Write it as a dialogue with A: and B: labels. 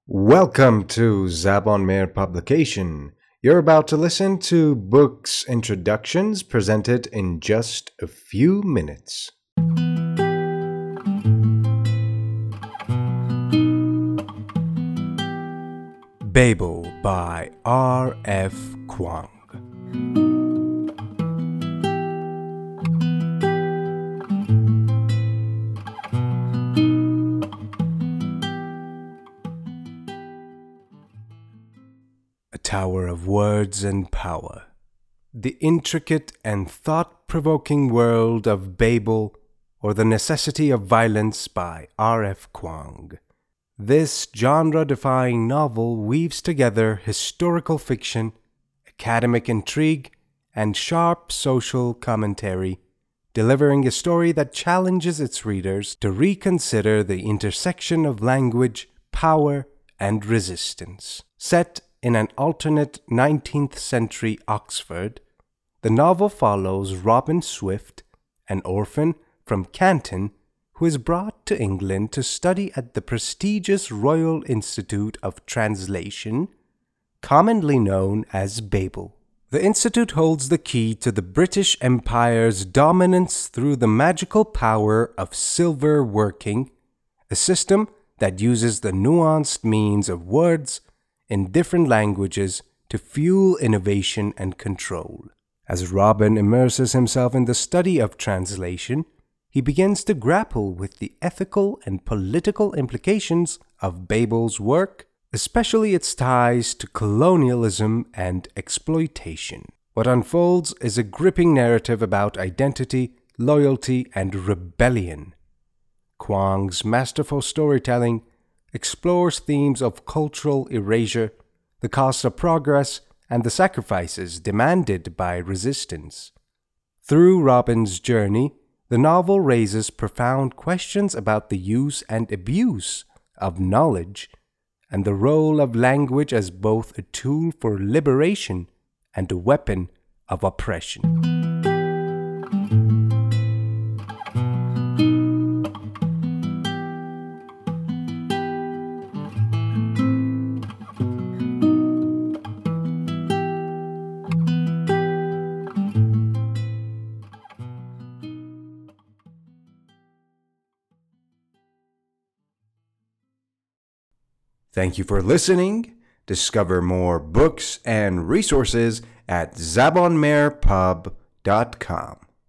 A: Welcome to Zabon Meir Publication. You're about to listen to books introductions presented in just a few minutes. Babel by R.F. Kuang. A tower of words and power. The intricate and thought-provoking world of Babel, or The Necessity of Violence by R.F. Kuang. This genre-defying novel weaves together historical fiction, academic intrigue, and sharp social commentary, delivering a story that challenges its readers to reconsider the intersection of language, power, and resistance. Set in an alternate 19th century Oxford, the novel follows Robin Swift, an orphan from Canton, who is brought to England to study at the prestigious Royal Institute of Translation, commonly known as Babel. The institute holds the key to the British Empire's dominance through the magical power of silver working, a system that uses the nuanced means of words in different languages to fuel innovation and control. As Robin immerses himself in the study of translation, he begins to grapple with the ethical and political implications of Babel's work, especially its ties to colonialism and exploitation. What unfolds is a gripping narrative about identity, loyalty, and rebellion. Kuang's masterful storytelling explores themes of cultural erasure, the cost of progress, and the sacrifices demanded by resistance. Through Robin's journey, the novel raises profound questions about the use and abuse of knowledge and the role of language as both a tool for liberation and a weapon of oppression. Thank you for listening. Discover more books and resources at zabonmeirpub.com.